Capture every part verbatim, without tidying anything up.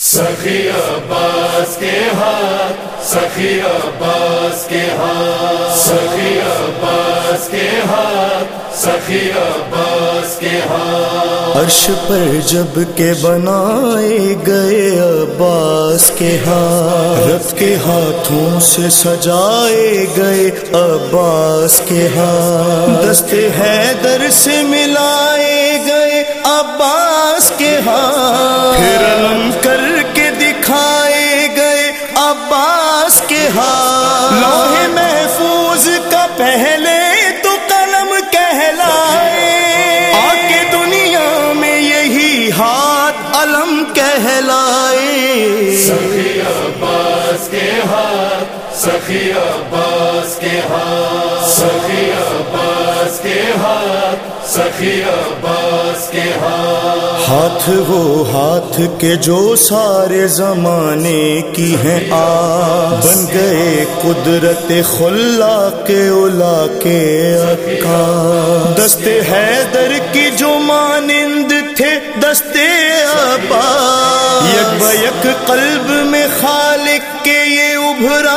سخی عباس کے ہاتھ، سخی عباس کے ہاتھ، سخی عباس کے ہاتھ، سخی عباس کے ہاتھ۔ عرش پر جب کے بنائے گئے عباس کے ہاتھ، رب کے ہاتھوں سے سجائے گئے عباس کے ہاتھ، دست حیدر سے ملائے گئے عباس کے ہاتھ، پھر علم کر کے دکھائے گئے عباس کے ہاتھ، لوح محفوظ کا پہلے تو قلم کہلائے، آکے دنیا میں یہی ہاتھ علم کہلائے۔ سخی عباس کے ہاتھ، سخی عباس کے ہاتھ، سخی عباس کے ہاتھ، سخی عباس کے ہاتھ۔ ہاتھ وہ ہاتھ کے جو سارے زمانے کی ہیں آہ، بن گئے قدرت خلاق اولا کے عکا، دست حیدر کی جو مانند تھے دست عباس، یک بیک قلب میں خالق کے یہ ابھرا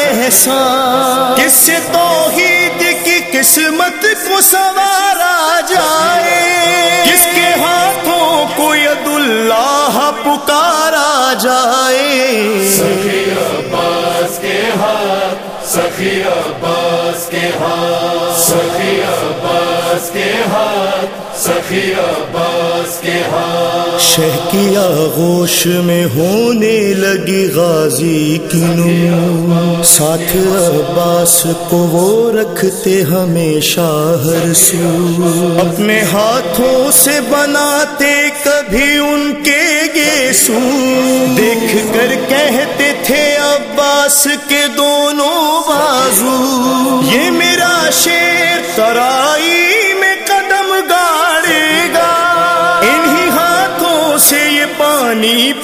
احسان، کس سے توحید کی قسمت کو سنوارا جائے، کس کے ہاتھوں کو ید اللہ پکارا جائے۔ سخی عباس کے ہاتھ، سخی عباس کے ہاتھ، سخی عباس کے ہاتھ، سخی عباس کے ہاتھ۔ شہ کی آغوش میں ہونے لگی غازی کی نمو، ساتھ عباس کو وہ رکھتے ہمیشہ ہر سو، اپنے ہاتھوں سے بناتے کبھی ان کے گیسو، دیکھ کر کہتے تھے عباس کے دونوں بازو، یہ میرا شیر ترائی میں قدم گاڑے گا، انہی ہاتھوں سے یہ پانی